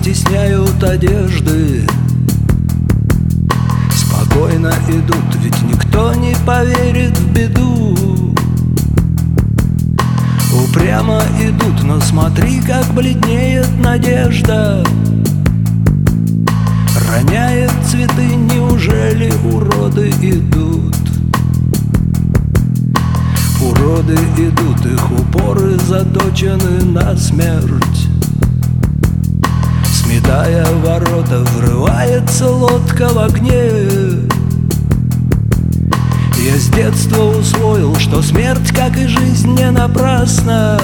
стесняют одежды. Спокойно идут, ведь никто не поверит в беду. Упрямо идут, но смотри, как бледнеет надежда. Роняет цветы, неужели уроды идут? Уроды идут, их упоры заточены на смерть. Сметая ворота, врывается лодка в огне. Я с детства усвоил, что смерть, как и жизнь, не напрасна.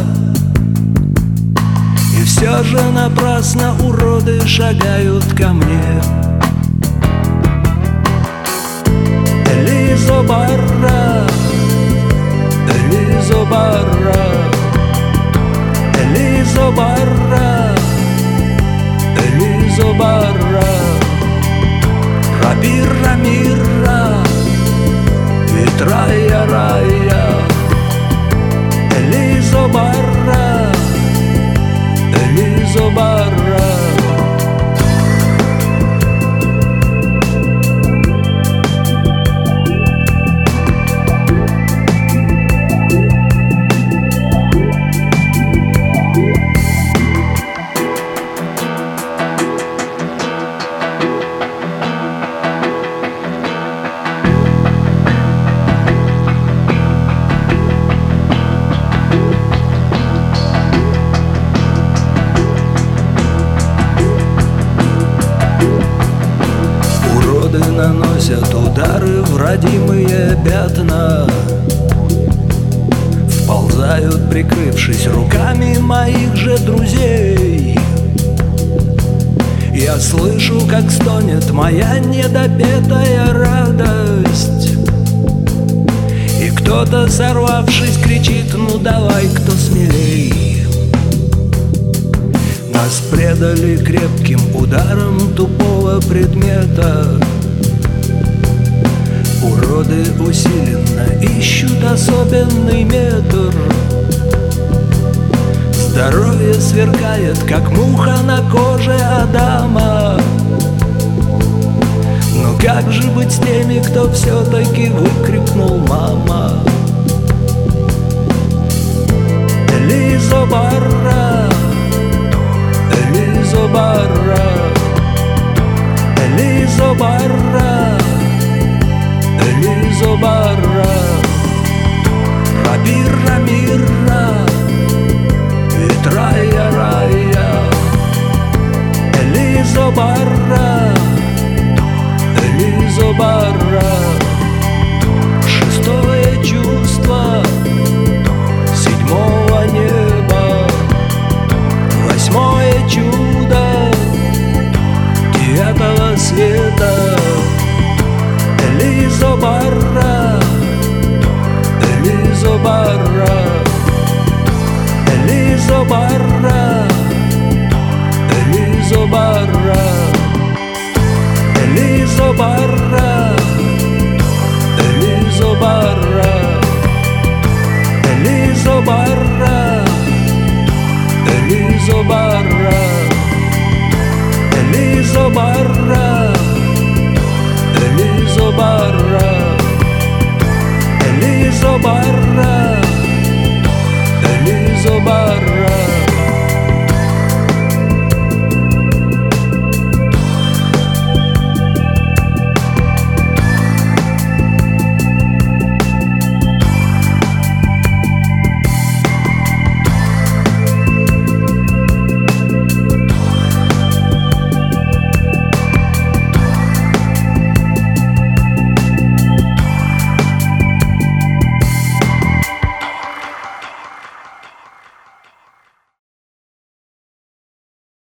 И все же напрасно уроды шагают ко мне. Элизо Барра, Элизо Барра, Элизо Барра, Элизо Барра, Рабирра Мирра, Витрая Рая, Элизо Барра, Элизо Барра. Наносят удары в родимые пятна, вползают, прикрывшись руками моих же друзей. Я слышу, как стонет моя недопетая радость, и кто-то, сорвавшись, кричит: ну давай, кто смелей. Нас предали крепким ударом тупого предмета. Уроды усиленно ищут особенный метр. Здоровье сверкает, как муха на коже Адама. Но как же быть с теми, кто все-таки выкрикнул «мама»? Элизо Барра, Элизо Барра, Элизо Барра, Элизо Барра, Рабирра Мирра, Витрая Рая, Элизо Барра, Элизо Барра. Шестое чувство седьмого неба, восьмое чудо девятого света. Элизо Барра, Элизо Барра, Элизо Барра, Элизо Барра, Элизо Барра.